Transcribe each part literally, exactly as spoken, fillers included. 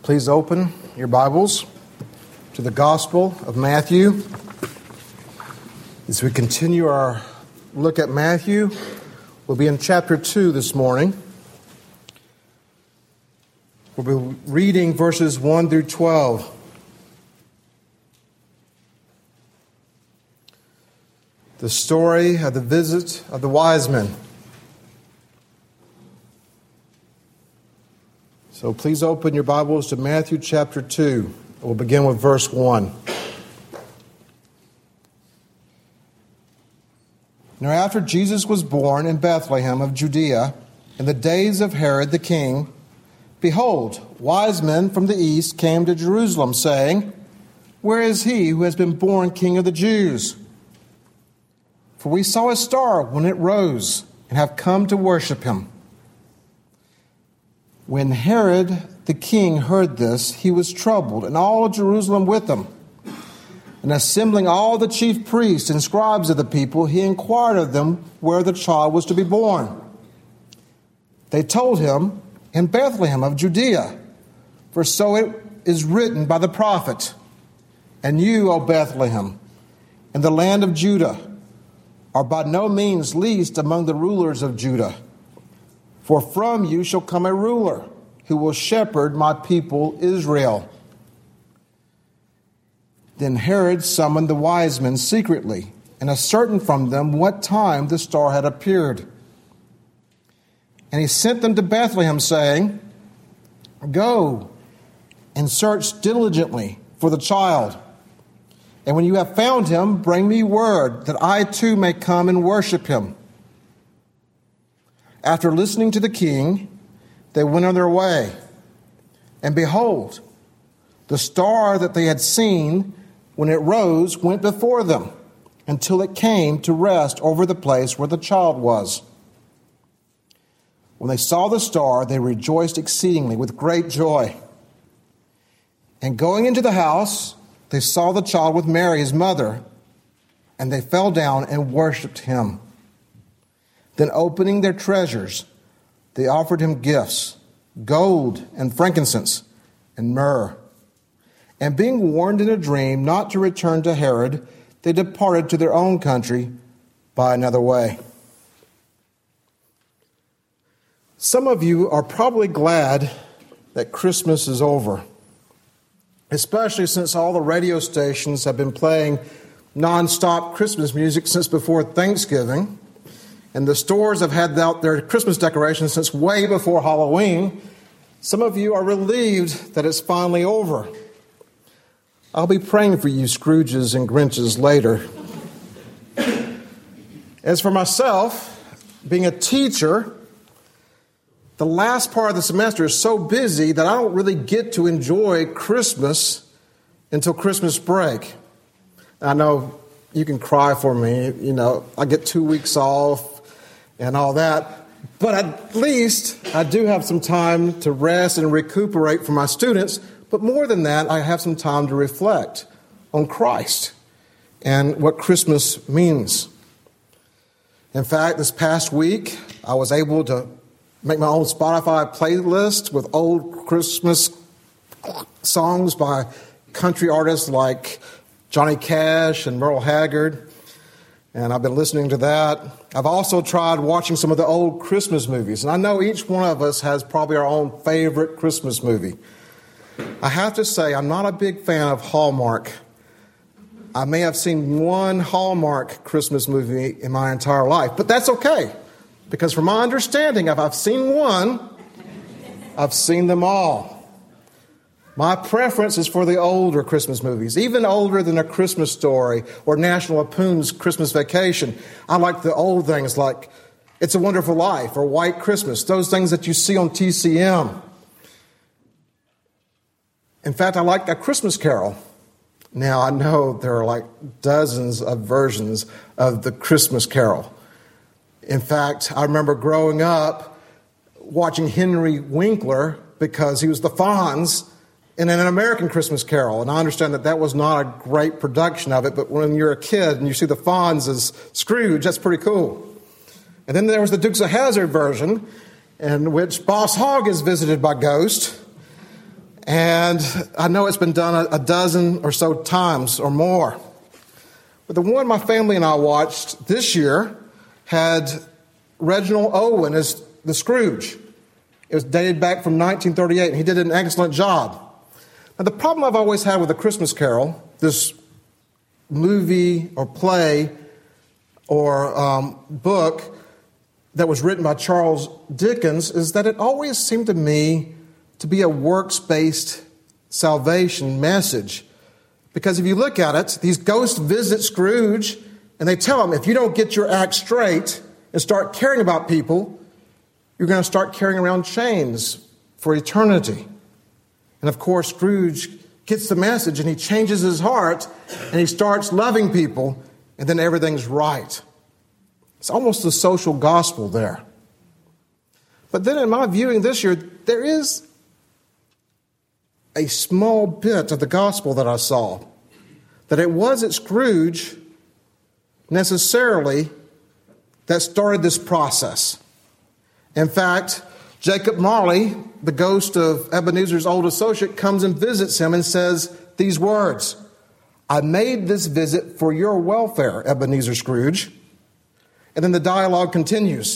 Please open your Bibles to the Gospel of Matthew. As we continue our look at Matthew, we'll be in chapter two this morning. We'll be reading verses one through twelve. The story of the visit of the wise men. So please open your Bibles to Matthew chapter two. We'll begin with verse one. Now after Jesus was born in Bethlehem of Judea, in the days of Herod the king, behold, wise men from the east came to Jerusalem, saying, Where is he who has been born King of the Jews? For we saw his star when it rose, and have come to worship him. When Herod the king heard this, he was troubled, and all of Jerusalem with him. And assembling all the chief priests and scribes of the people, he inquired of them where the child was to be born. They told him, In Bethlehem of Judea, for so it is written by the prophet, And you, O Bethlehem, in the land of Judah, are by no means least among the rulers of Judah. For from you shall come a ruler who will shepherd my people Israel. Then Herod summoned the wise men secretly and ascertained from them what time the star had appeared. And he sent them to Bethlehem, saying, Go and search diligently for the child. And when you have found him, bring me word that I too may come and worship him. After listening to the king, they went on their way. And behold, the star that they had seen when it rose went before them until it came to rest over the place where the child was. When they saw the star, they rejoiced exceedingly with great joy. And going into the house, they saw the child with Mary, his mother, and they fell down and worshipped him. Then opening their treasures, they offered him gifts, gold and frankincense and myrrh. And being warned in a dream not to return to Herod, they departed to their own country by another way. Some of you are probably glad that Christmas is over, especially since all the radio stations have been playing nonstop Christmas music since before Thanksgiving. And the stores have had out their Christmas decorations since way before Halloween. Some of you are relieved that it's finally over. I'll be praying for you Scrooges and Grinches later. As for myself, being a teacher, the last part of the semester is so busy that I don't really get to enjoy Christmas until Christmas break. I know you can cry for me. You know, I get two weeks off and all that. But at least I do have some time to rest and recuperate for my students. But more than that, I have some time to reflect on Christ and what Christmas means. In fact, this past week, I was able to make my own Spotify playlist with old Christmas songs by country artists like Johnny Cash and Merle Haggard. And I've been listening to that. I've also tried watching some of the old Christmas movies. And I know each one of us has probably our own favorite Christmas movie. I have to say, I'm not a big fan of Hallmark. I may have seen one Hallmark Christmas movie in my entire life. But that's okay. Because from my understanding, if I've seen one, I've seen them all. My preference is for the older Christmas movies, even older than A Christmas Story or National Lampoon's Christmas Vacation. I like the old things like It's a Wonderful Life or White Christmas, those things that you see on T C M. In fact, I like A Christmas Carol. Now, I know there are like dozens of versions of the Christmas Carol. In fact, I remember growing up watching Henry Winkler because he was the Fonz in an American Christmas Carol. And I understand that that was not a great production of it, but when you're a kid and you see the Fonz as Scrooge, that's pretty cool. And then there was the Dukes of Hazzard version, in which Boss Hogg is visited by Ghost. And I know it's been done a, a dozen or so times or more. But the one my family and I watched this year had Reginald Owen as the Scrooge. It was dated back from nineteen thirty-eight, and he did an excellent job. Now, the problem I've always had with A Christmas Carol, this movie or play or um, book that was written by Charles Dickens, is that it always seemed to me to be a works-based salvation message. Because if you look at it, these ghosts visit Scrooge, and they tell him, if you don't get your act straight and start caring about people, you're going to start carrying around chains for eternity. And of course, Scrooge gets the message, and he changes his heart, and he starts loving people, and then everything's right. It's almost a social gospel there. But then in my viewing this year, there is a small bit of the gospel that I saw. That it wasn't Scrooge necessarily that started this process. In fact, Jacob Marley, the ghost of Ebenezer's old associate, comes and visits him and says these words, "I made this visit for your welfare, Ebenezer Scrooge." And then the dialogue continues.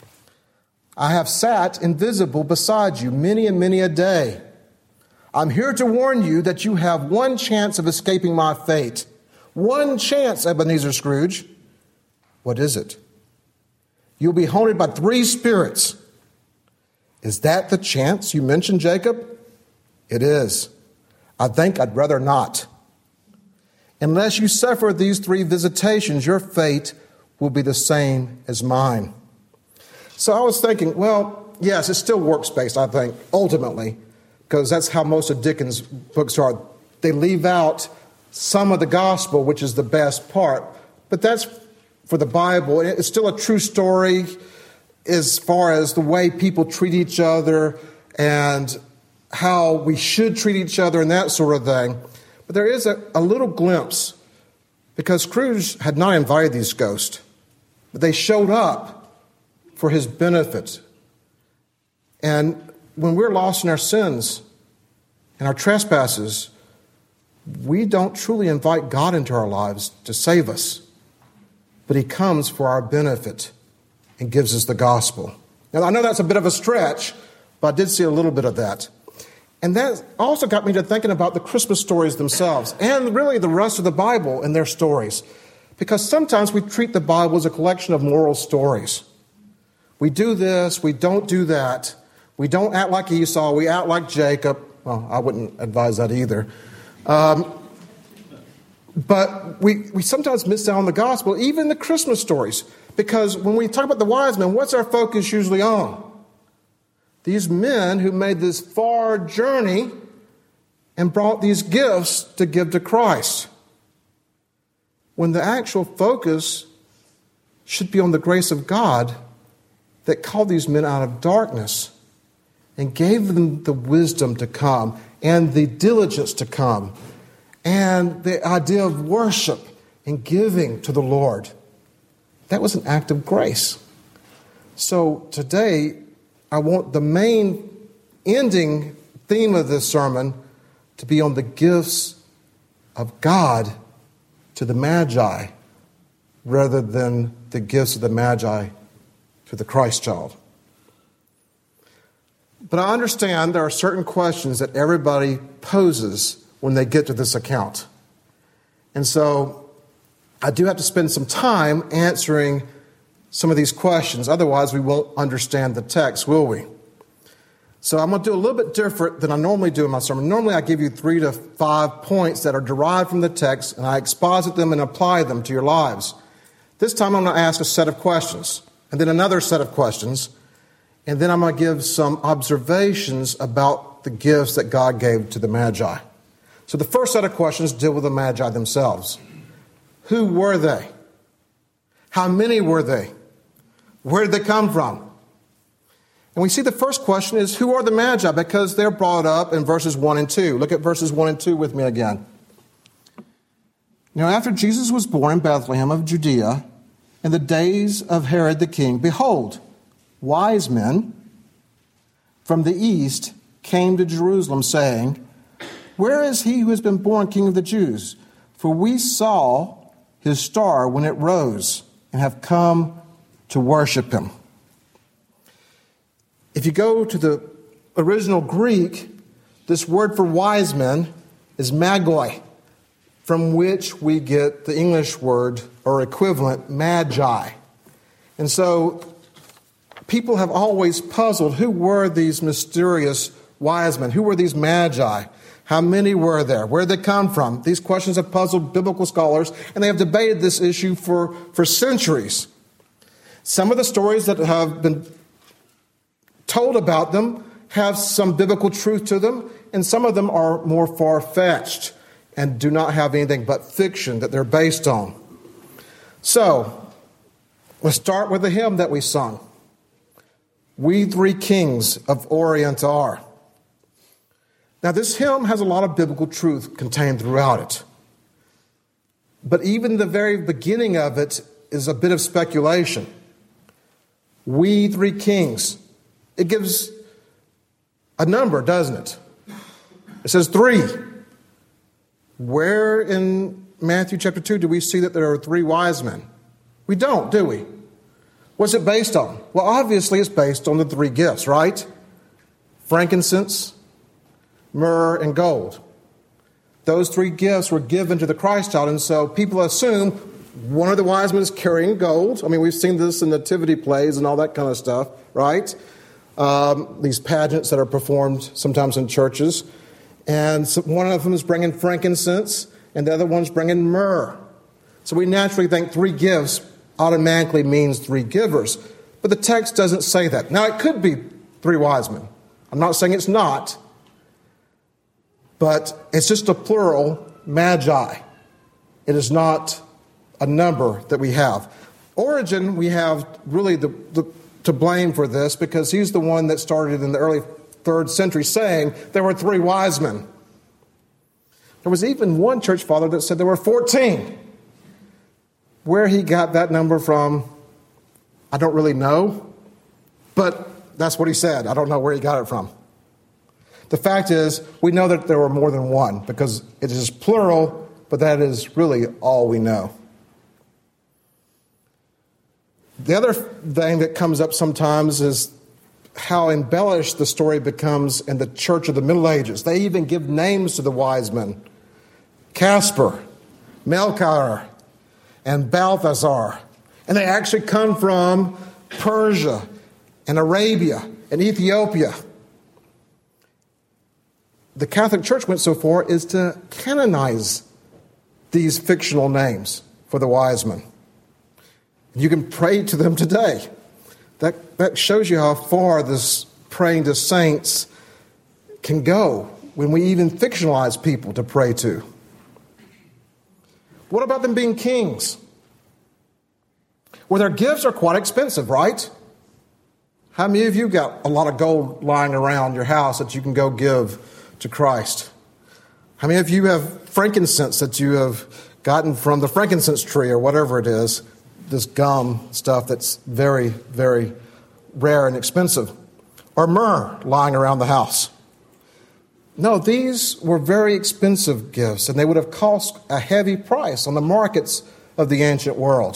"I have sat invisible beside you many and many a day. I'm here to warn you that you have one chance of escaping my fate. One chance, Ebenezer Scrooge." "What is it?" "You'll be haunted by three spirits." "Is that the chance you mentioned, Jacob?" "It is. I think I'd rather not. Unless you suffer these three visitations, your fate will be the same as mine." So I was thinking, well, yes, it's still works-based, I think, ultimately, because that's how most of Dickens' books are. They leave out some of the gospel, which is the best part, but that's for the Bible. It's still a true story as far as the way people treat each other and how we should treat each other and that sort of thing. But there is a, a little glimpse, because Scrooge had not invited these ghosts, but they showed up for his benefit. And when we're lost in our sins and our trespasses, we don't truly invite God into our lives to save us, but he comes for our benefit and gives us the gospel. Now, I know that's a bit of a stretch, but I did see a little bit of that. And that also got me to thinking about the Christmas stories themselves, and really the rest of the Bible and their stories. Because sometimes we treat the Bible as a collection of moral stories. We do this, we don't do that. We don't act like Esau, we act like Jacob. Well, I wouldn't advise that either. Um, but we, we sometimes miss out on the gospel, even the Christmas stories. Because when we talk about the wise men, what's our focus usually on? These men who made this far journey and brought these gifts to give to Christ. When the actual focus should be on the grace of God that called these men out of darkness and gave them the wisdom to come and the diligence to come and the idea of worship and giving to the Lord. That was an act of grace. So today, I want the main ending theme of this sermon to be on the gifts of God to the Magi rather than the gifts of the Magi to the Christ child. But I understand there are certain questions that everybody poses when they get to this account. And so I do have to spend some time answering some of these questions. Otherwise, we won't understand the text, will we? So I'm going to do a little bit different than I normally do in my sermon. Normally, I give you three to five points that are derived from the text, and I exposit them and apply them to your lives. This time, I'm going to ask a set of questions, and then another set of questions, and then I'm going to give some observations about the gifts that God gave to the Magi. So the first set of questions deal with the Magi themselves. Who were they? How many were they? Where did they come from? And we see the first question is, who are the Magi? Because they're brought up in verses one and two. Look at verses one and two with me again. Now, after Jesus was born in Bethlehem of Judea, in the days of Herod the king, behold, wise men from the east came to Jerusalem, saying, "Where is he who has been born King of the Jews? For we saw his star when it rose and have come to worship him." If you go to the original Greek, this word for wise men is magoi, from which we get the English word or equivalent magi. And so people have always puzzled, who were these mysterious wise men? Who were these magi? How many were there? Where did they come from? These questions have puzzled biblical scholars, and they have debated this issue for, for centuries. Some of the stories that have been told about them have some biblical truth to them, and some of them are more far-fetched and do not have anything but fiction that they're based on. So, let's start with the hymn that we sung. "We Three Kings of Orient Are." Now, this hymn has a lot of biblical truth contained throughout it. But even the very beginning of it is a bit of speculation. We Three Kings. It gives a number, doesn't it? It says three. Where in Matthew chapter two do we see that there are three wise men? We don't, do we? What's it based on? Well, obviously it's based on the three gifts, right? Frankincense, myrrh, and gold. Those three gifts were given to the Christ child, and so people assume one of the wise men is carrying gold. I mean, we've seen this in nativity plays and all that kind of stuff, right? Um, these pageants that are performed sometimes in churches. And so one of them is bringing frankincense, and the other one's bringing myrrh. So we naturally think three gifts automatically means three givers. But the text doesn't say that. Now, it could be three wise men. I'm not saying it's not. But it's just a plural, magi. It is not a number that we have. Origen, we have really the, the, to blame for this, because he's the one that started in the early third century saying there were three wise men. There was even one church father that said there were fourteen. Where he got that number from, I don't really know. But that's what he said. I don't know where he got it from. The fact is, we know that there were more than one, because it is plural, but that is really all we know. The other thing that comes up sometimes is how embellished the story becomes in the church of the Middle Ages. They even give names to the wise men. Casper, Melchior, and Balthazar. And they actually come from Persia and Arabia and Ethiopia. The Catholic Church went so far as to canonize these fictional names for the wise men. You can pray to them today. That, that shows you how far this praying to saints can go when we even fictionalize people to pray to. What about them being kings? Well, their gifts are quite expensive, right? How many of you got a lot of gold lying around your house that you can go give to Christ? How many of you have frankincense that you have gotten from the frankincense tree or whatever it is, this gum stuff that's very, very rare and expensive? Or myrrh lying around the house? No, these were very expensive gifts, and they would have cost a heavy price on the markets of the ancient world.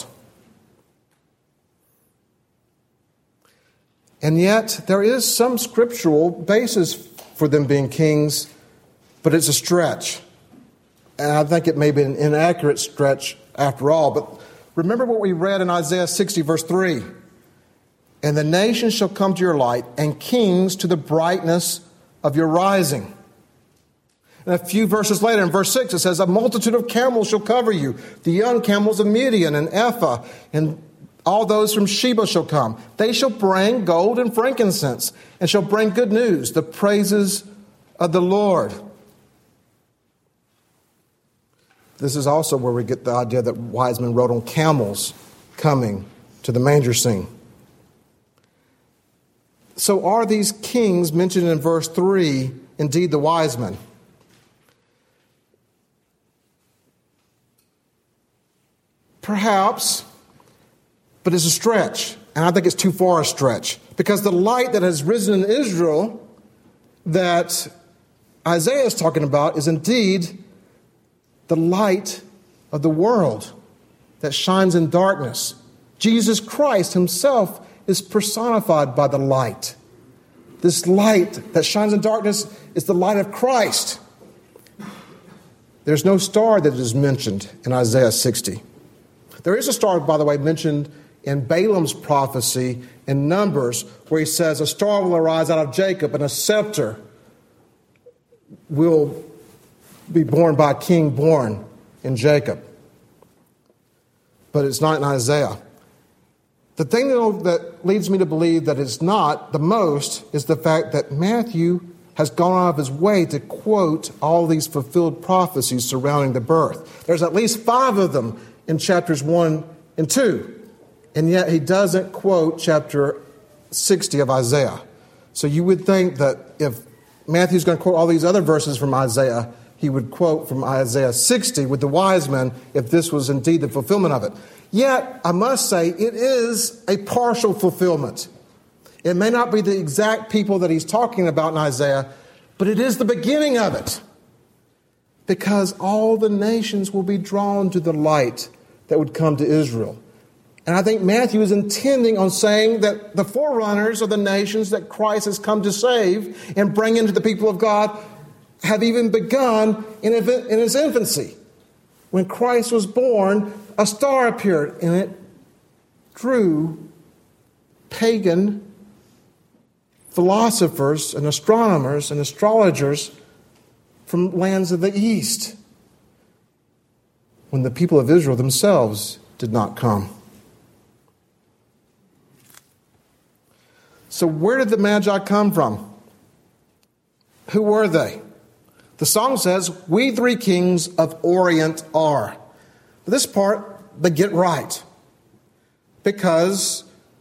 And yet, there is some scriptural basis for them being kings, but it's a stretch. And I think it may be an inaccurate stretch after all. But remember what we read in Isaiah sixty, verse three. "And the nations shall come to your light, and kings to the brightness of your rising." And a few verses later, in verse six, it says, "A multitude of camels shall cover you, the young camels of Midian and Ephah, and all those from Sheba shall come. They shall bring gold and frankincense, and shall bring good news, the praises of the Lord." This is also where we get the idea that wise men rode on camels coming to the manger scene. So are these kings mentioned in verse three indeed the wise men? Perhaps, but it's a stretch. And I think it's too far a stretch. Because the light that has risen in Israel that Isaiah is talking about is indeed the light of the world that shines in darkness. Jesus Christ himself is personified by the light. This light that shines in darkness is the light of Christ. There's no star that is mentioned in Isaiah sixty. There is a star, by the way, mentioned in Balaam's prophecy in Numbers, where he says, a star will arise out of Jacob, and a scepter will be born by a king born in Jacob. But it's not in Isaiah. The thing that leads me to believe that it's not the most is the fact that Matthew has gone out of his way to quote all these fulfilled prophecies surrounding the birth. There's at least five of them in chapters one and two. And yet he doesn't quote chapter sixty of Isaiah. So you would think that if Matthew's going to quote all these other verses from Isaiah, he would quote from Isaiah sixty with the wise men if this was indeed the fulfillment of it. Yet, I must say, it is a partial fulfillment. It may not be the exact people that he's talking about in Isaiah, but it is the beginning of it. Because all the nations will be drawn to the light that would come to Israel. And I think Matthew is intending on saying that the forerunners of the nations that Christ has come to save and bring into the people of God have even begun in his infancy. When Christ was born, a star appeared, and it drew pagan philosophers and astronomers and astrologers from lands of the east, when the people of Israel themselves did not come. So where did the Magi come from? Who were they? The song says, "We three kings of Orient are." This part, they get right. Because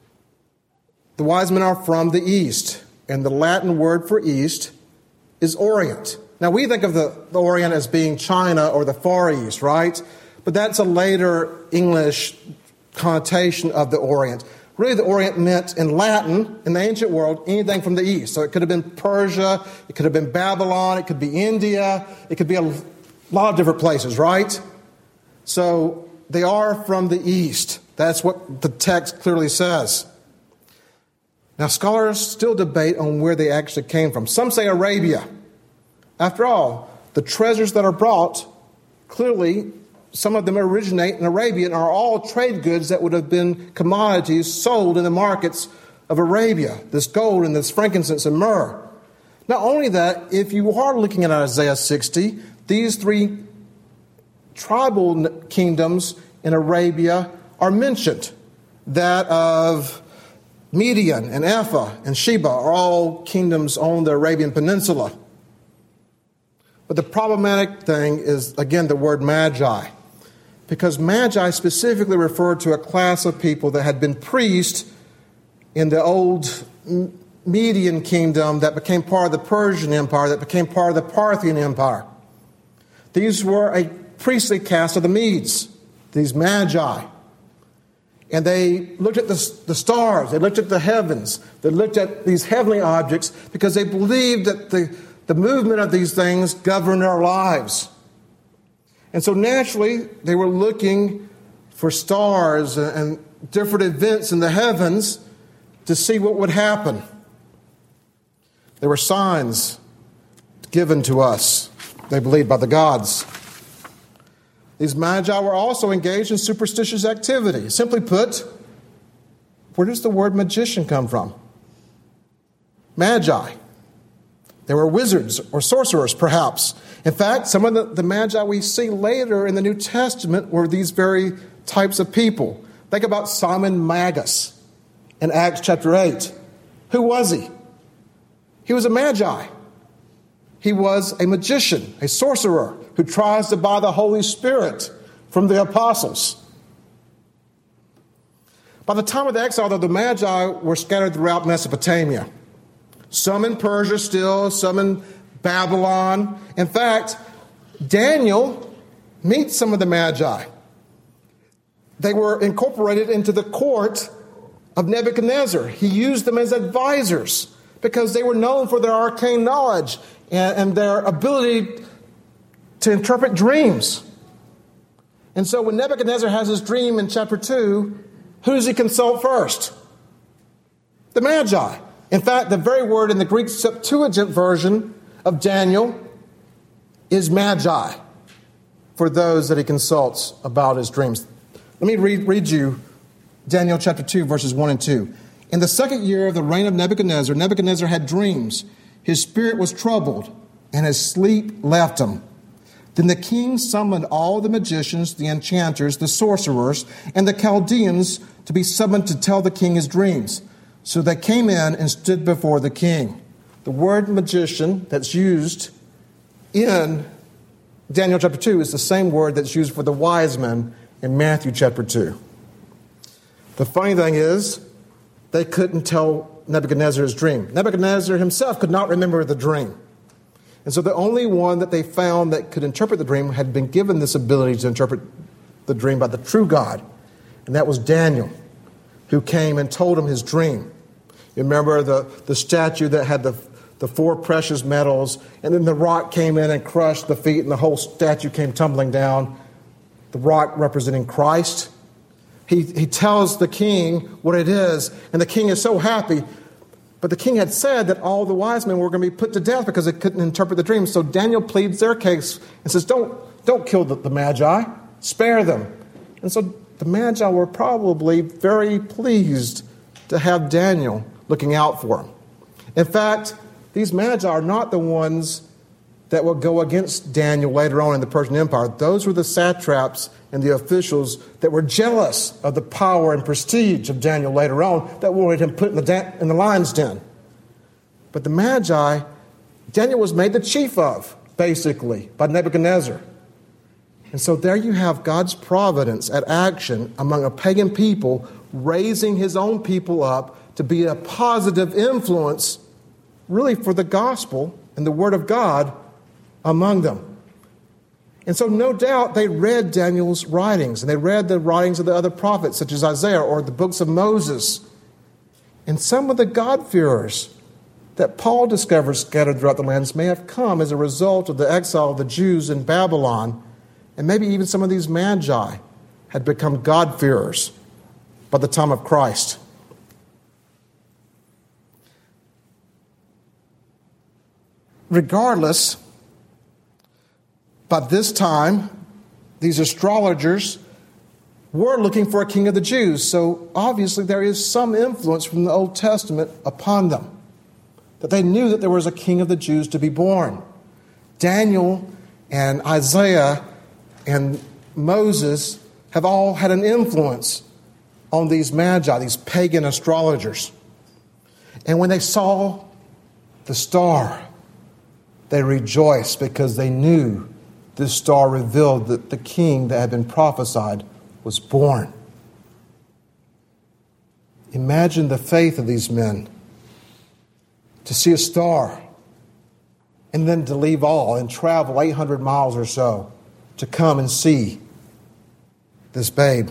the wise men are from the east. And the Latin word for east is Orient. Now, we think of the, the Orient as being China or the Far East, right? But that's a later English connotation of the Orient. Really, the Orient meant, in Latin, in the ancient world, anything from the east. So it could have been Persia, it could have been Babylon, it could be India, it could be a lot of different places, right? So they are from the east. That's what the text clearly says. Now, scholars still debate on where they actually came from. Some say Arabia. After all, the treasures that are brought, clearly, some of them originate in Arabia and are all trade goods that would have been commodities sold in the markets of Arabia, this gold and this frankincense and myrrh. Not only that, if you are looking at Isaiah sixty, these three tribal kingdoms in Arabia are mentioned. That of Median and Ephah and Sheba are all kingdoms on the Arabian Peninsula. But the problematic thing is, again, the word magi. Because magi specifically referred to a class of people that had been priests in the old Median kingdom that became part of the Persian Empire, that became part of the Parthian Empire. These were a priestly caste of the Medes, these magi. And they looked at the, the stars, they looked at the heavens, they looked at these heavenly objects because they believed that the, the movement of these things governed our lives. And so naturally, they were looking for stars and different events in the heavens to see what would happen. There were signs given to us, they believed, by the gods. These magi were also engaged in superstitious activity. Simply put, where does the word magician come from? Magi. They were wizards or sorcerers, perhaps. In fact, some of the, the magi we see later in the New Testament were these very types of people. Think about Simon Magus in Acts chapter eight. Who was he? He was a magi. He was a magician, a sorcerer, who tries to buy the Holy Spirit from the apostles. By the time of the exile, though, the Magi were scattered throughout Mesopotamia. Some in Persia still, some in Babylon. In fact, Daniel meets some of the Magi. They were incorporated into the court of Nebuchadnezzar. He used them as advisors because they were known for their arcane knowledge and, and their ability to interpret dreams. And so when Nebuchadnezzar has his dream in chapter two, who does he consult first? The Magi. In fact, the very word in the Greek Septuagint version of Daniel is Magi for those that he consults about his dreams. Let me read, read you Daniel chapter two, verses one and two. In the second year of the reign of Nebuchadnezzar, Nebuchadnezzar had dreams. His spirit was troubled, and his sleep left him. Then the king summoned all the magicians, the enchanters, the sorcerers, and the Chaldeans to be summoned to tell the king his dreams. So they came in and stood before the king. The word magician that's used in Daniel chapter two is the same word that's used for the wise men in Matthew chapter two. The funny thing is, they couldn't tell Nebuchadnezzar his dream. Nebuchadnezzar himself could not remember the dream. And so the only one that they found that could interpret the dream had been given this ability to interpret the dream by the true God. And that was Daniel, who came and told him his dream. You remember the, the statue that had the, the four precious metals, and then the rock came in and crushed the feet, and the whole statue came tumbling down. The rock representing Christ. He, he tells the king what it is, and the king is so happy. But the king had said that all the wise men were going to be put to death because they couldn't interpret the dream. So Daniel pleads their case and says, don't, don't kill the, the Magi, spare them. And so the Magi were probably very pleased to have Daniel looking out for them. In fact, these Magi are not the ones that will go against Daniel later on in the Persian Empire. Those were the satraps and the officials that were jealous of the power and prestige of Daniel later on that wanted him put in the, da- in the lion's den. But the Magi, Daniel was made the chief of, basically, by Nebuchadnezzar. And so there you have God's providence at action among a pagan people, raising his own people up to be a positive influence, really, for the gospel and the word of God among them. And so no doubt they read Daniel's writings, and they read the writings of the other prophets, such as Isaiah or the books of Moses. And some of the God-fearers that Paul discovered scattered throughout the lands may have come as a result of the exile of the Jews in Babylon, and maybe even some of these Magi had become God-fearers by the time of Christ. Regardless, by this time, these astrologers were looking for a king of the Jews. So obviously there is some influence from the Old Testament upon them, that they knew that there was a king of the Jews to be born. Daniel and Isaiah and Moses have all had an influence on these Magi, these pagan astrologers. And when they saw the star, they rejoiced because they knew this star revealed that the king that had been prophesied was born. Imagine the faith of these men to see a star and then to leave all and travel eight hundred miles or so to come and see this babe.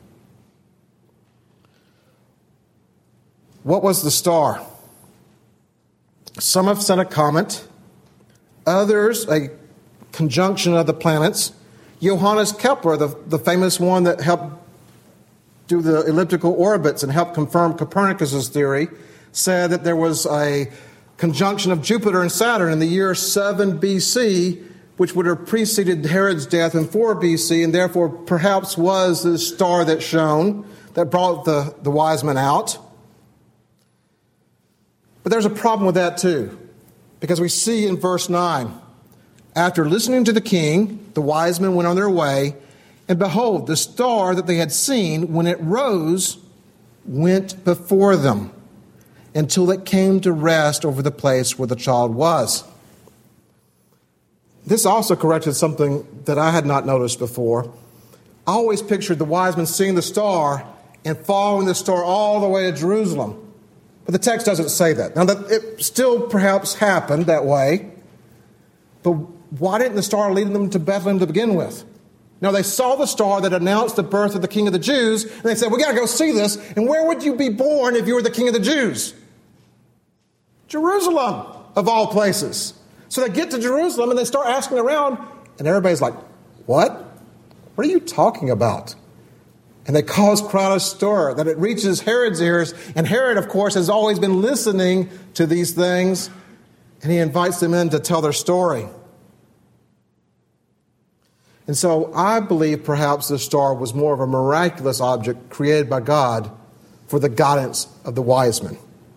What was the star? Some have sent a comet, others a conjunction of the planets. Johannes Kepler, the, the famous one that helped do the elliptical orbits and helped confirm Copernicus' theory, said that there was a conjunction of Jupiter and Saturn in the year seven B C, which would have preceded Herod's death in four B C, and therefore perhaps was the star that shone, that brought the, the wise men out. But there's a problem with that too, because we see in verse nine, after listening to the king, the wise men went on their way, and behold, the star that they had seen, when it rose, went before them, until it came to rest over the place where the child was. This also corrected something that I had not noticed before. I always pictured the wise men seeing the star and following the star all the way to Jerusalem. But the text doesn't say that. Now, that it still perhaps happened that way, but why didn't the star lead them to Bethlehem to begin with? Now, they saw the star that announced the birth of the King of the Jews, and they said, we got to go see this. And where would you be born if you were the King of the Jews? Jerusalem, of all places. So they get to Jerusalem and they start asking around, and everybody's like, what? What are you talking about? And they cause quite a stir, that it reaches Herod's ears. And Herod, of course, has always been listening to these things, and he invites them in to tell their story. And so I believe perhaps this star was more of a miraculous object created by God for the guidance of the wise men.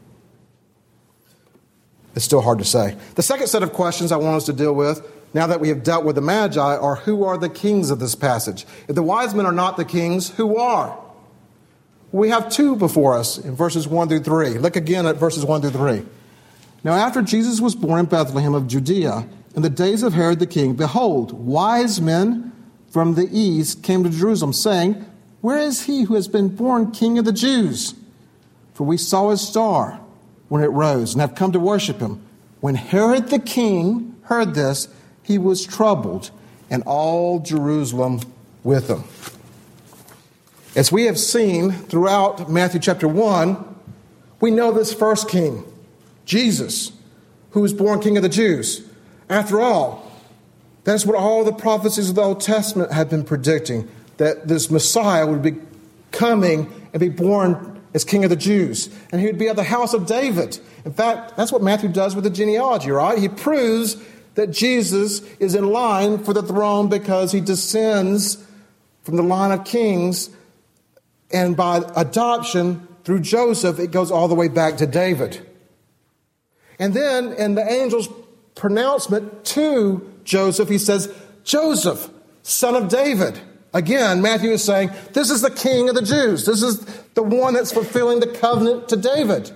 It's still hard to say. The second set of questions I want us to deal with, now that we have dealt with the Magi, are who are the kings of this passage? If the wise men are not the kings, who are? We have two before us in verses one through three. Look again at verses one through three. Now after Jesus was born in Bethlehem of Judea, in the days of Herod the king, behold, wise men from the east came to Jerusalem, saying, where is he who has been born King of the Jews? For we saw his star when it rose, and have come to worship him. When Herod the king heard this, he was troubled, and all Jerusalem with him. As we have seen throughout Matthew chapter one, we know this first king, Jesus, who was born King of the Jews. After all, that's what all the prophecies of the Old Testament had been predicting, that this Messiah would be coming and be born as King of the Jews. And he would be of the house of David. In fact, that's what Matthew does with the genealogy, right? He proves that Jesus is in line for the throne because he descends from the line of kings. And by adoption, through Joseph, it goes all the way back to David. And then in the angel's pronouncement to Joseph, he says, Joseph, son of David. Again, Matthew is saying, this is the king of the Jews. This is the one that's fulfilling the covenant to David.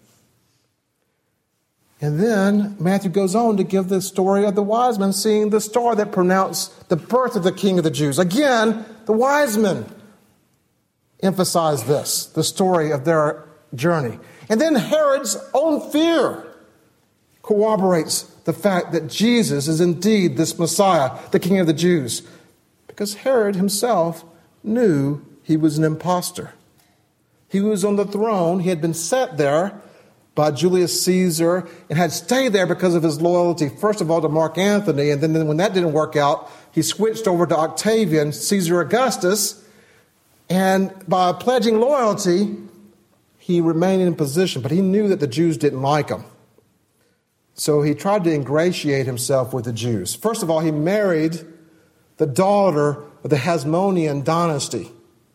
And then Matthew goes on to give the story of the wise men seeing the star that pronounced the birth of the king of the Jews. Again, the wise men emphasize this, the story of their journey. And then Herod's own fear corroborates the fact that Jesus is indeed this Messiah, the King of the Jews. Because Herod himself knew he was an imposter. He was on the throne. He had been set there by Julius Caesar and had stayed there because of his loyalty, first of all, to Mark Antony. And then when that didn't work out, he switched over to Octavian, Caesar Augustus. And by pledging loyalty, he remained in position. But he knew that the Jews didn't like him. So he tried to ingratiate himself with the Jews. First of all, he married the daughter of the Hasmonean dynasty.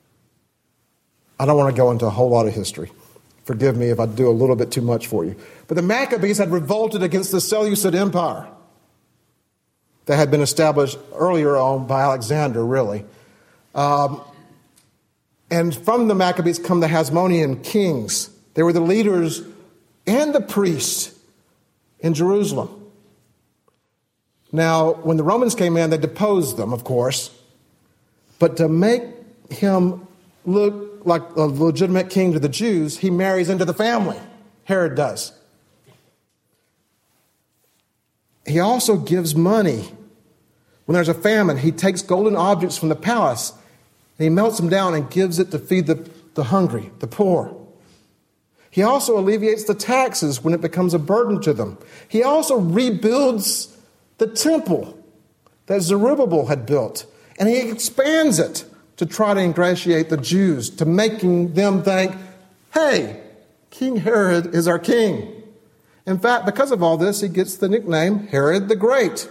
I don't want to go into a whole lot of history. Forgive me if I do a little bit too much for you. But the Maccabees had revolted against the Seleucid Empire that had been established earlier on by Alexander, really. Um, and from the Maccabees come the Hasmonean kings. They were the leaders and the priests in Jerusalem. Now, when the Romans came in, they deposed them, of course. But to make him look like a legitimate king to the Jews, he marries into the family. Herod does. He also gives money. When there's a famine, he takes golden objects from the palace and he melts them down and gives it to feed the, the hungry, the poor. He also alleviates the taxes when it becomes a burden to them. He also rebuilds the temple that Zerubbabel had built, and he expands it to try to ingratiate the Jews, to making them think, hey, King Herod is our king. In fact, because of all this, he gets the nickname Herod the Great.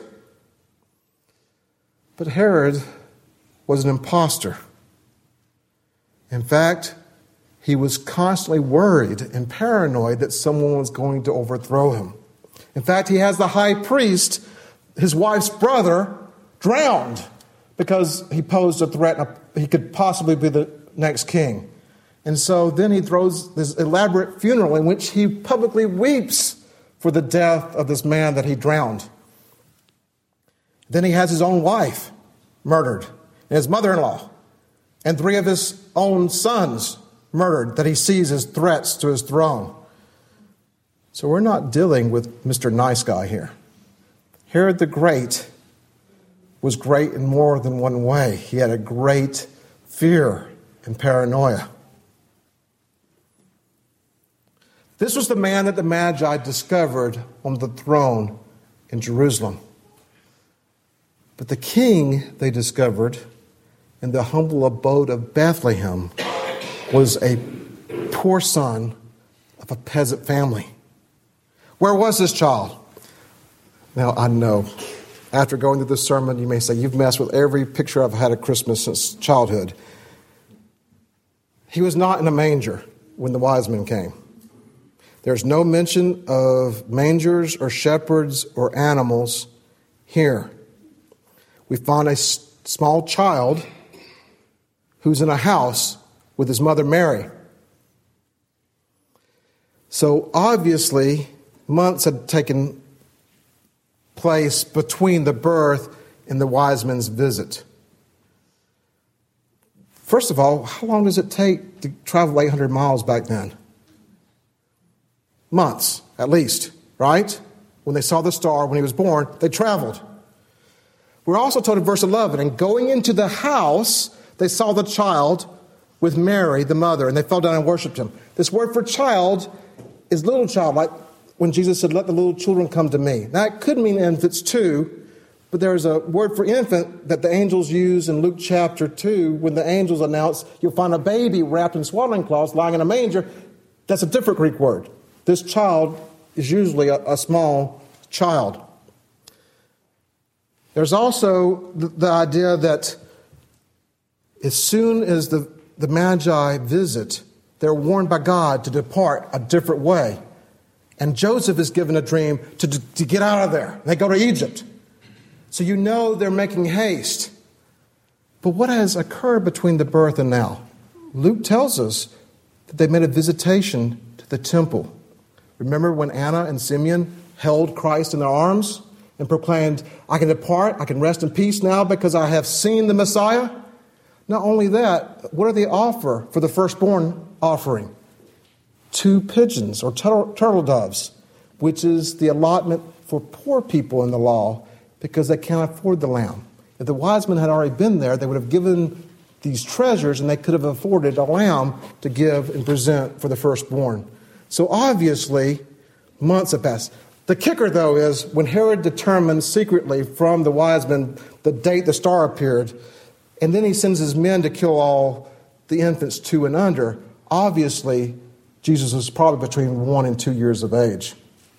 But Herod was an imposter. In fact, he was constantly worried and paranoid that someone was going to overthrow him. In fact, he has the high priest, his wife's brother, drowned because he posed a threat he could possibly be the next king. And so then he throws this elaborate funeral in which he publicly weeps for the death of this man that he drowned. Then he has his own wife murdered, and his mother-in-law, and three of his own sons murdered that he sees as threats to his throne. So we're not dealing with Mister Nice Guy here. Herod the Great was great in more than one way. He had a great fear and paranoia. This was the man that the Magi discovered on the throne in Jerusalem. But the king they discovered in the humble abode of Bethlehem was a poor son of a peasant family. Where was this child? Now, I know, after going through this sermon, you may say, you've messed with every picture I've had of Christmas since childhood. He was not in a manger when the wise men came. There's no mention of mangers or shepherds or animals here. We find a s- small child who's in a house with his mother Mary. So obviously, months had taken place between the birth and the wise men's visit. First of all, how long does it take to travel eight hundred miles back then? Months, at least, right? When they saw the star when he was born, they traveled. We're also told in verse eleven, and going into the house, they saw the child with Mary, the mother, and they fell down and worshipped him. This word for child is little child, like when Jesus said, let the little children come to me. Now, it could mean infants too, but there's a word for infant that the angels use in Luke chapter two when the angels announce you'll find a baby wrapped in swaddling cloths lying in a manger. That's a different Greek word. This child is usually a, a small child. There's also the, the idea that as soon as the, the Magi visit, they're warned by God to depart a different way. And Joseph is given a dream to, to get out of there. They go to Egypt. So you know they're making haste. But what has occurred between the birth and now? Luke tells us that they made a visitation to the temple. Remember when Anna and Simeon held Christ in their arms and proclaimed, I can depart, I can rest in peace now because I have seen the Messiah? Not only that, what do they offer for the firstborn offering? Two pigeons or turtle, turtle doves, which is the allotment for poor people in the law because they can't afford the lamb. If the wise men had already been there, they would have given these treasures and they could have afforded a lamb to give and present for the firstborn. So obviously, months have passed. The kicker, though, is when Herod determined secretly from the wise men the date the star appeared, and then he sends his men to kill all the infants two and under, obviously, Jesus was probably between one and two years of age.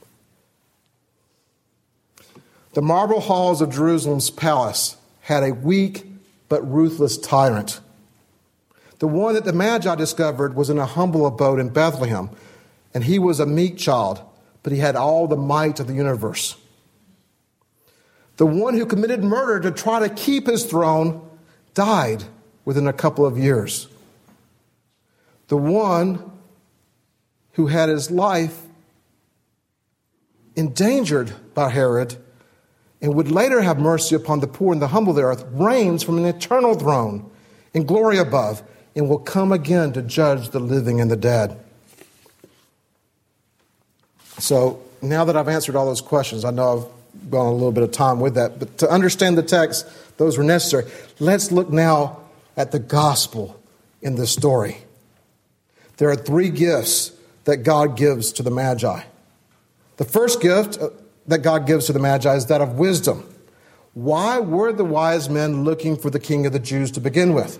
The marble halls of Jerusalem's palace had a weak but ruthless tyrant. The one that the Magi discovered was in a humble abode in Bethlehem, and he was a meek child, but he had all the might of the universe. The one who committed murder to try to keep his throne died within a couple of years. The one who had his life endangered by Herod and would later have mercy upon the poor and the humble of the earth reigns from an eternal throne in glory above and will come again to judge the living and the dead. So now that I've answered all those questions, I know I've gone a little bit of time with that, but to understand the text, those were necessary. Let's look now at the gospel in this story. There are three gifts that God gives to the Magi. The first gift that God gives to the Magi is that of wisdom. Why were the wise men looking for the King of the Jews to begin with?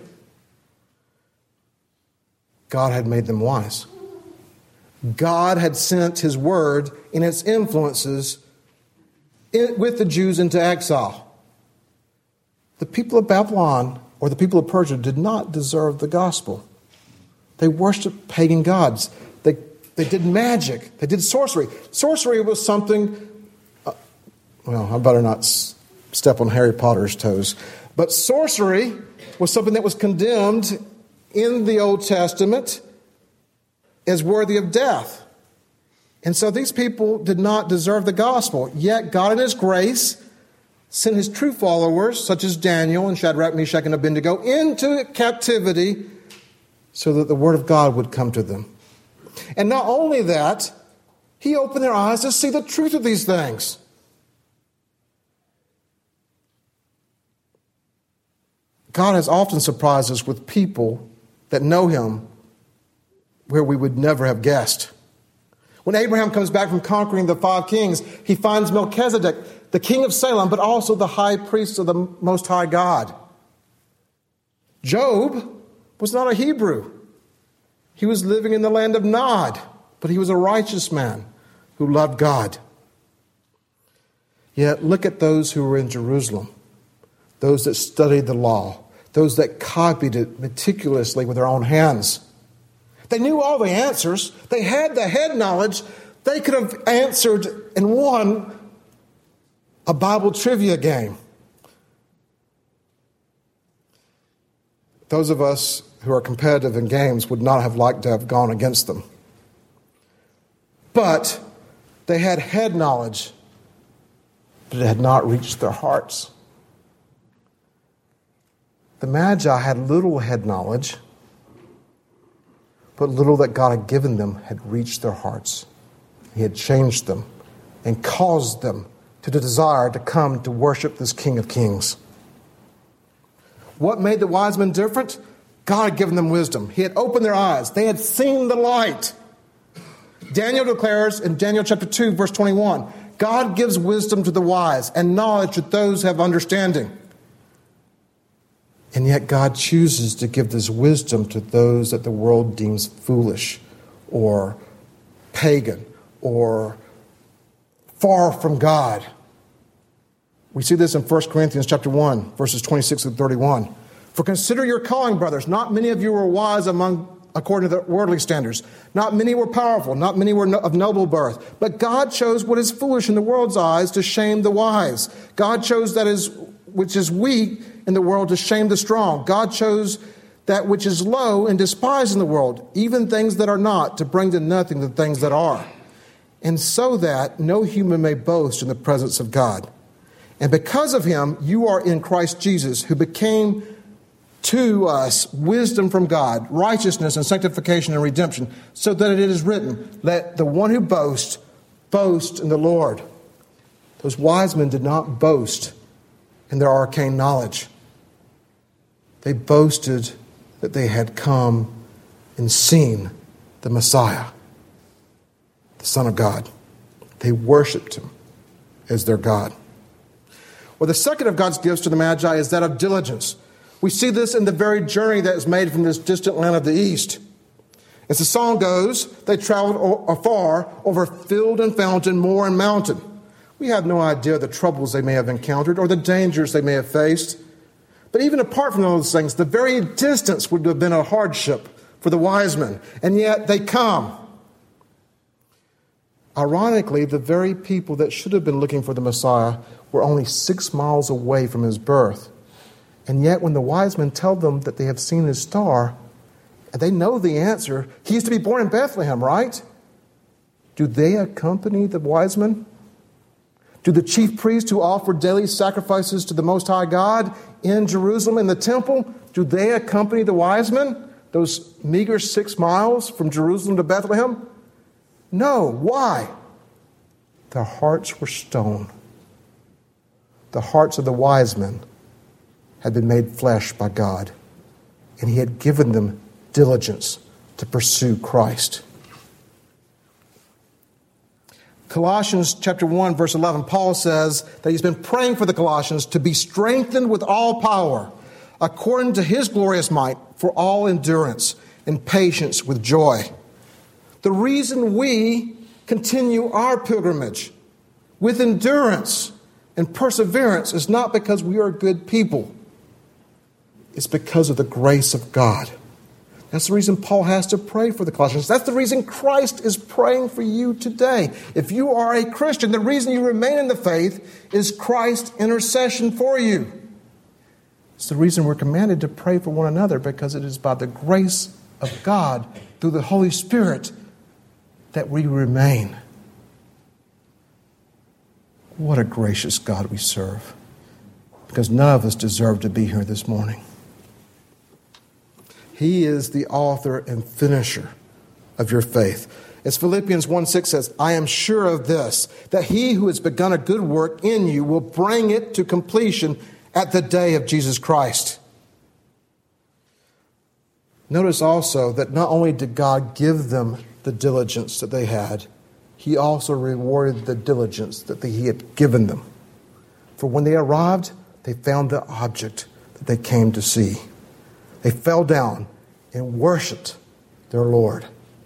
God had made them wise. God had sent his word and its influences with the Jews into exile. The people of Babylon or the people of Persia did not deserve the gospel. They worshiped pagan gods. They, they did magic. They did sorcery. Sorcery was something, uh, well, I better not s- step on Harry Potter's toes. But sorcery was something that was condemned in the Old Testament as worthy of death. And so these people did not deserve the gospel. Yet God in his grace sent his true followers, such as Daniel and Shadrach, Meshach, and Abednego, into captivity so that the word of God would come to them. And not only that, he opened their eyes to see the truth of these things. God has often surprised us with people that know him where we would never have guessed. When Abraham comes back from conquering the five kings, he finds Melchizedek, the king of Salem, but also the high priest of the Most High God. Job was not a Hebrew. He was living in the land of Nod, but he was a righteous man who loved God. Yet look at those who were in Jerusalem, those that studied the law, those that copied it meticulously with their own hands. They knew all the answers. They had the head knowledge. They could have answered and won a Bible trivia game. Those of us who are competitive in games would not have liked to have gone against them. But they had head knowledge, but it had not reached their hearts. The Magi had little head knowledge, but little that God had given them had reached their hearts. He had changed them and caused them to desire to come to worship this King of Kings. What made the wise men different? God had given them wisdom. He had opened their eyes. They had seen the light. Daniel declares in Daniel chapter two, verse twenty-one, God gives wisdom to the wise and knowledge to those who have understanding. And yet God chooses to give this wisdom to those that the world deems foolish or pagan or far from God. We see this in First Corinthians chapter one, verses twenty-six through thirty-one. For consider your calling, brothers. Not many of you were wise among according to the worldly standards. Not many were powerful. Not many were of noble birth. But God chose what is foolish in the world's eyes to shame the wise. God chose that is which is weak in the world to shame the strong. God chose that which is low and despised in the world, even things that are not, to bring to nothing the things that are. And so that no human may boast in the presence of God. And because of him, you are in Christ Jesus, who became to us wisdom from God, righteousness and sanctification and redemption, so that it is written, let the one who boasts, boast in the Lord. Those wise men did not boast in their arcane knowledge. They boasted that they had come and seen the Messiah, the Son of God. They worshiped him as their God. Well, the second of God's gifts to the Magi is that of diligence. We see this in the very journey that is made from this distant land of the east. As the song goes, they traveled afar over field and fountain, moor and mountain. We have no idea the troubles they may have encountered or the dangers they may have faced. But even apart from those things, the very distance would have been a hardship for the wise men. And yet they come. Ironically, the very people that should have been looking for the Messiah were only six miles away from his birth. And yet when the wise men tell them that they have seen his star, and they know the answer, he is to be born in Bethlehem, right? Do they accompany the wise men? Do the chief priests who offer daily sacrifices to the Most High God in Jerusalem in the temple, do they accompany the wise men, those meager six miles from Jerusalem to Bethlehem? No. Why? Their hearts were stone. The hearts of the wise men had been made flesh by God, and he had given them diligence to pursue Christ. Colossians chapter one, verse eleven, Paul says that he's been praying for the Colossians to be strengthened with all power, according to his glorious might, for all endurance and patience with joy. The reason we continue our pilgrimage with endurance and perseverance is not because we are good people. It's because of the grace of God. That's the reason Paul has to pray for the Colossians. That's the reason Christ is praying for you today. If you are a Christian, the reason you remain in the faith is Christ's intercession for you. It's the reason we're commanded to pray for one another, because it is by the grace of God through the Holy Spirit that we remain. What a gracious God we serve, because none of us deserve to be here this morning. He is the author and finisher of your faith. As Philippians one six says, I am sure of this, that he who has begun a good work in you will bring it to completion at the day of Jesus Christ. Notice also that not only did God give them the diligence that they had, he also rewarded the diligence that he had given them. For when they arrived, they found the object that they came to see. They fell down and worshiped their Lord.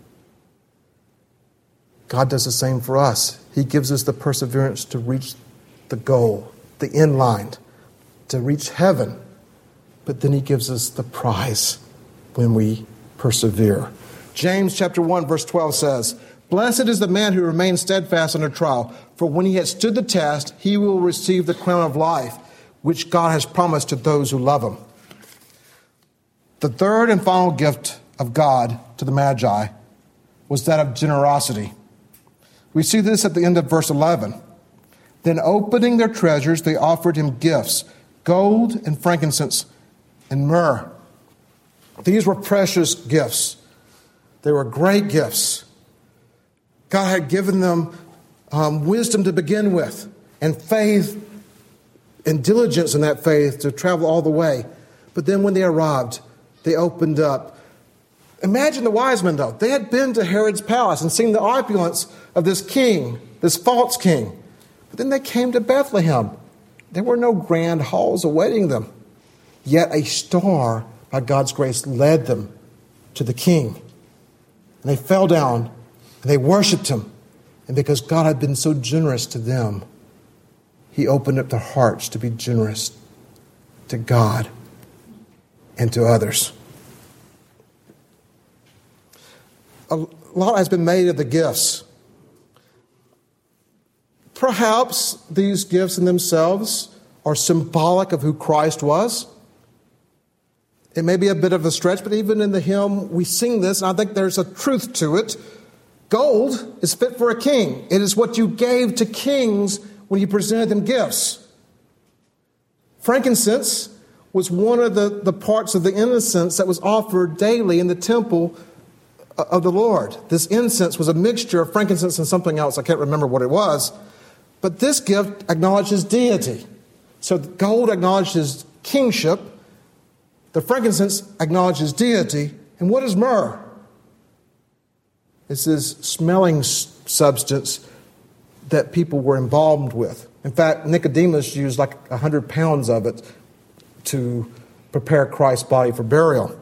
God does the same for us. He gives us the perseverance to reach the goal, the end line, to reach heaven. But then he gives us the prize when we persevere. James chapter one, verse twelve says, "Blessed is the man who remains steadfast under trial, for when he has stood the test, he will receive the crown of life, which God has promised to those who love him." The third and final gift of God to the Magi was that of generosity. We see this at the end of verse eleven. "Then opening their treasures, they offered him gifts, gold and frankincense and myrrh." These were precious gifts. They were great gifts. God had given them um, wisdom to begin with, and faith and diligence in that faith to travel all the way. But then when they arrived, they opened up. Imagine the wise men, though. They had been to Herod's palace and seen the opulence of this king, this false king. But then they came to Bethlehem. There were no grand halls awaiting them. Yet a star, by God's grace, led them to the king. And they fell down and they worshiped him. And because God had been so generous to them, he opened up their hearts to be generous to God and to others. A lot has been made of the gifts. Perhaps these gifts in themselves are symbolic of who Christ was. It may be a bit of a stretch, but even in the hymn, we sing this, and I think there's a truth to it. Gold is fit for a king. It is what you gave to kings when you presented them gifts. Frankincense was one of the, the parts of the incense that was offered daily in the temple of the Lord. This incense was a mixture of frankincense and something else. I can't remember what it was. But this gift acknowledges deity. So gold acknowledges kingship. The frankincense acknowledges deity. And what is myrrh? It's this smelling substance that people were embalmed with. In fact, Nicodemus used like a hundred pounds of it to prepare Christ's body for burial.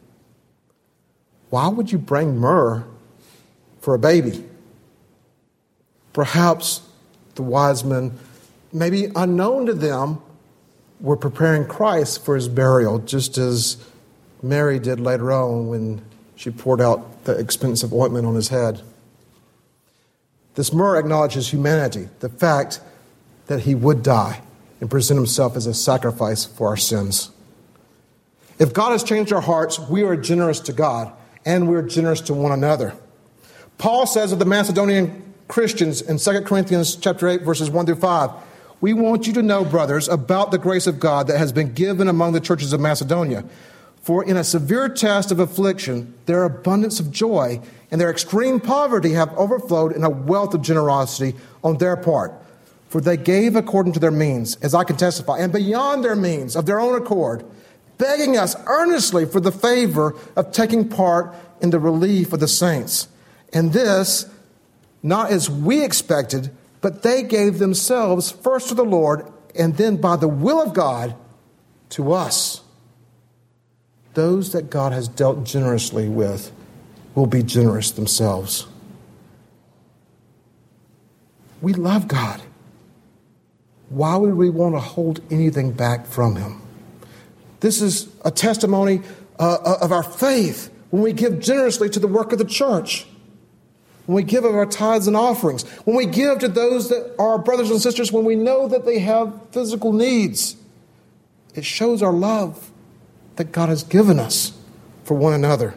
Why would you bring myrrh for a baby? Perhaps the wise men, maybe unknown to them, were preparing Christ for his burial, just as Mary did later on when she poured out the expensive ointment on his head. This myrrh acknowledges humanity, the fact that he would die and present himself as a sacrifice for our sins. If God has changed our hearts, we are generous to God, and we're generous to one another. Paul says of the Macedonian Christians in Second Corinthians chapter eight, verses one through five, "We want you to know, brothers, about the grace of God that has been given among the churches of Macedonia. For in a severe test of affliction, their abundance of joy and their extreme poverty have overflowed in a wealth of generosity on their part. For they gave according to their means, as I can testify, and beyond their means, of their own accord, begging us earnestly for the favor of taking part in the relief of the saints. And this, not as we expected, but they gave themselves first to the Lord, and then by the will of God to us." Those that God has dealt generously with will be generous themselves. We love God. Why would we want to hold anything back from him? This is a testimony uh, of our faith when we give generously to the work of the church, when we give of our tithes and offerings, when we give to those that are our brothers and sisters when we know that they have physical needs. It shows our love that God has given us for one another.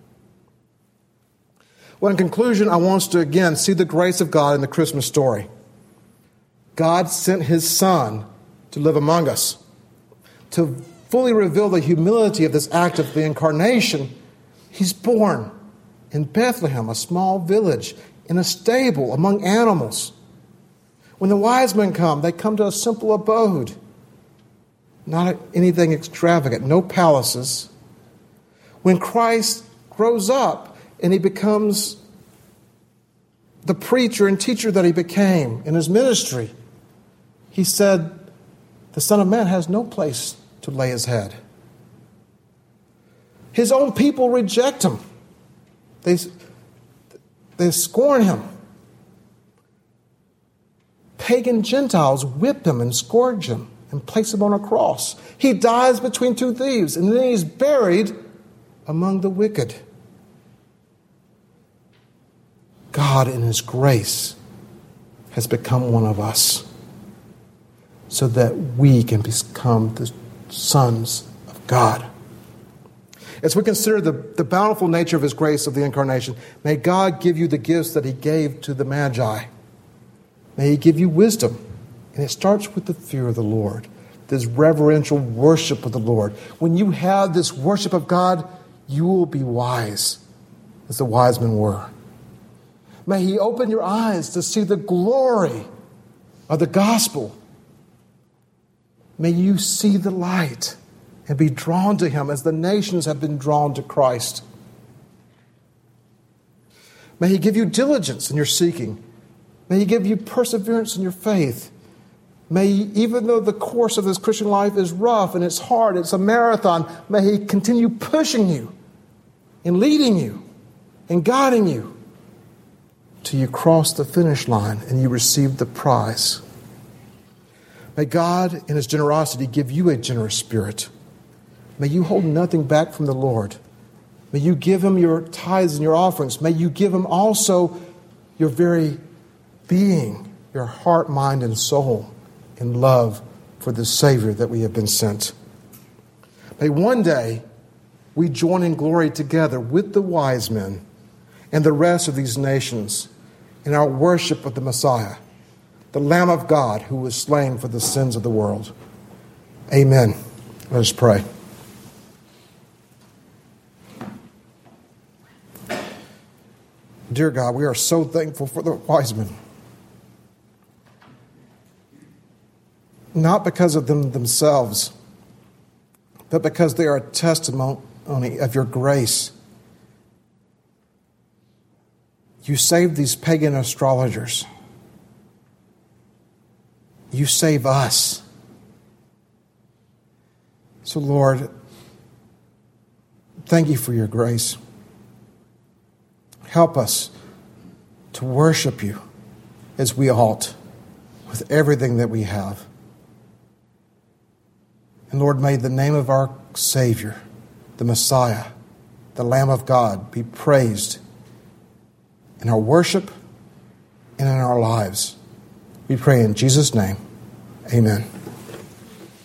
Well, in conclusion, I want us to again see the grace of God in the Christmas story. God sent his Son to live among us. To fully reveal the humility of this act of the incarnation, he's born in Bethlehem, a small village, in a stable among animals. When the wise men come, they come to a simple abode. Not anything extravagant, no palaces. When Christ grows up and he becomes the preacher and teacher that he became in his ministry, he said, the Son of Man has no place to lay his head. His own people reject him. They, they scorn him. Pagan Gentiles whip him and scourge him and place him on a cross. He dies between two thieves, and then he's buried among the wicked. God, in his grace, has become one of us so that we can become the sons of God. As we consider the, the bountiful nature of his grace of the incarnation, may God give you the gifts that he gave to the Magi. May he give you wisdom. And it starts with the fear of the Lord, this reverential worship of the Lord. When you have this worship of God, you will be wise, as the wise men were. May he open your eyes to see the glory of the gospel. May you see the light and be drawn to him as the nations have been drawn to Christ. May he give you diligence in your seeking. May he give you perseverance in your faith. May, even though the course of this Christian life is rough and it's hard, it's a marathon, may he continue pushing you and leading you and guiding you till you cross the finish line and you receive the prize. May God, in his generosity, give you a generous spirit. May you hold nothing back from the Lord. May you give him your tithes and your offerings. May you give him also your very being, your heart, mind, and soul in love for the Savior that we have been sent. May one day we join in glory together with the wise men and the rest of these nations in our worship of the Messiah, the Lamb of God who was slain for the sins of the world. Amen. Let us pray. Dear God, we are so thankful for the wise men. Not because of them themselves, but because they are a testimony of your grace. You saved these pagan astrologers. You save us. So, Lord, thank you for your grace. Help us to worship you as we ought with everything that we have. And Lord, may the name of our Savior, the Messiah, the Lamb of God, be praised in our worship and in our lives. We pray in Jesus' name. Amen.